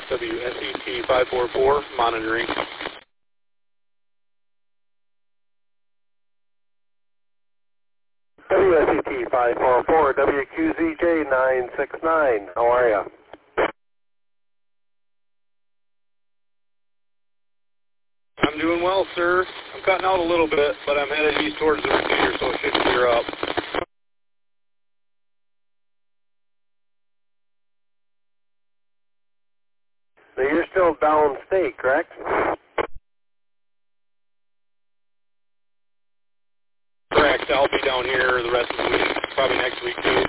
WSET 544, monitoring. WSET 544, WQZJ 969. How are you? I'm doing well, sir. I'm cutting out a little bit, but I'm headed east towards the repeater, so it should clear up. So you're still downstate, correct? Correct. I'll be down here the rest of the week, probably next week too.